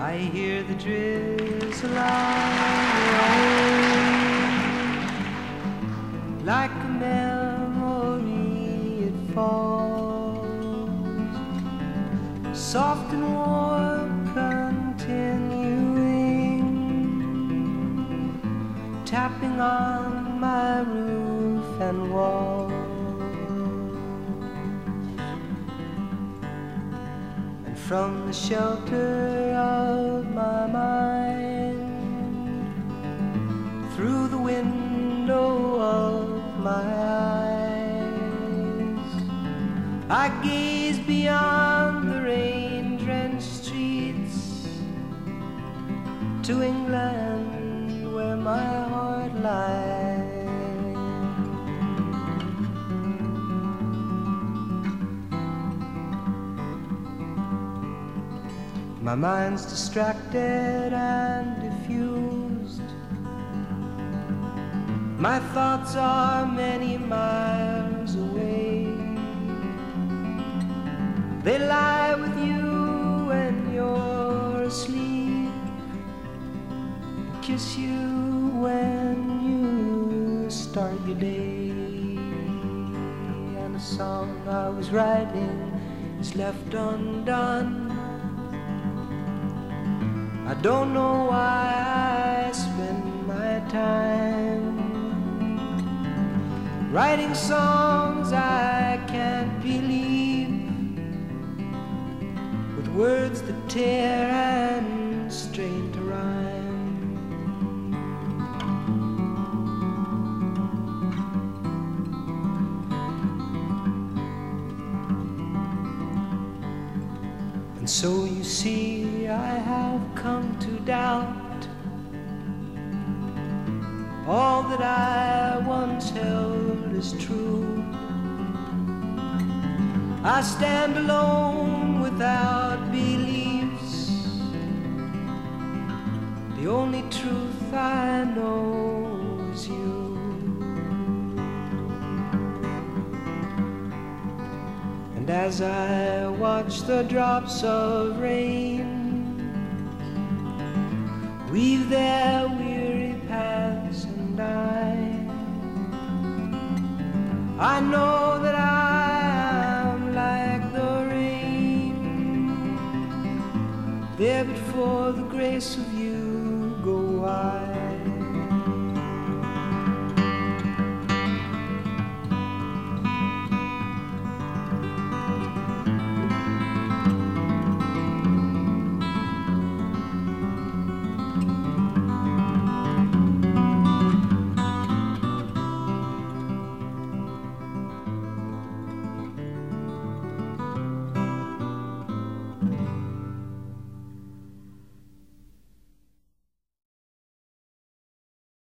I hear the drizzle rain, like a memory it falls, soft and warm, continuing, tapping on my roof and walls. And from the shelter of my mind, through the window of my eyes, I gaze beyond the rain-drenched streets to England, where my heart lies. My mind's distracted and diffused, my thoughts are many miles away. They lie with you when you're asleep, kiss you when you start your day. And a song I was writing is left undone. I don't know why I spend my time writing songs I can't believe, with words that tear and strain to rhyme. And so you see, I have come to doubt all that I once held as true. I stand alone without beliefs. The only truth I know is you. And as I watch the drops of rain weave their weary paths and I know that I am like the rain, there but for the grace of you go I.